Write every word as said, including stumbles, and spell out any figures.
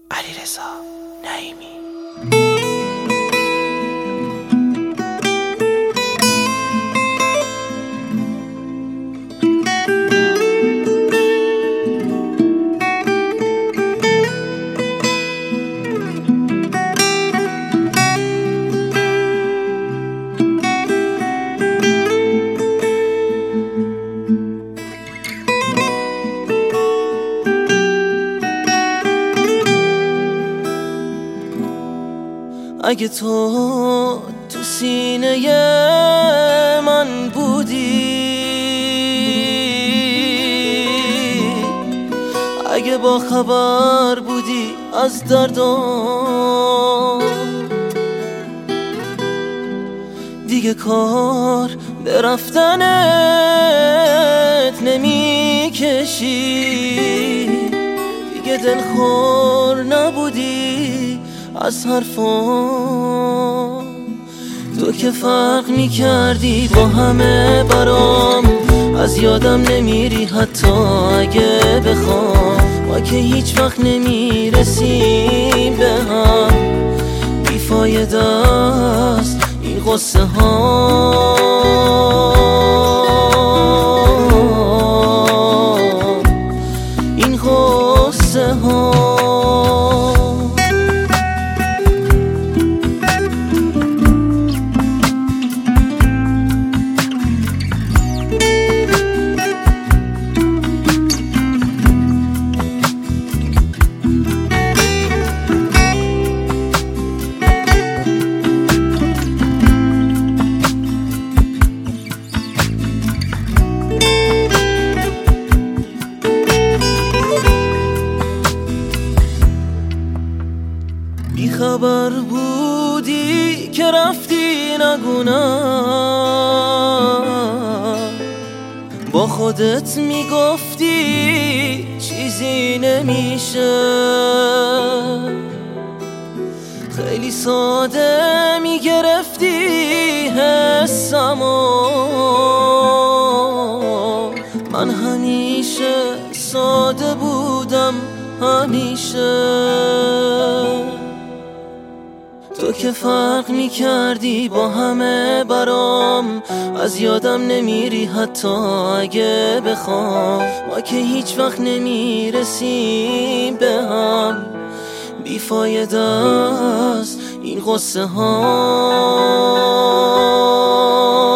علیرضا نعیمی. اگه تو تو سینه من بودی، اگه با خبر بودی از دردم، دیگه کار به رفتنت نمی کشی، دیگه دلخور نبودی از حرفام. تو که فرق می کردی با همه برام، از یادم نمیری حتی اگه بخوام. ما که هیچ وقت نمی رسیم به هم، بیفایده است این قصه ها. این قصه ها بی خبر بودی که رفتی نگونم، با خودت میگفتی چیزی نمیشه، خیلی ساده میگرفتی حسمو. من همیشه ساده بودم همیشه، تو که فرق می کردی با همه برام، از یادم نمیری حتی اگه بخوام. ما که هیچ وقت نمی رسیم به هم، بیفایده است این قصه ها.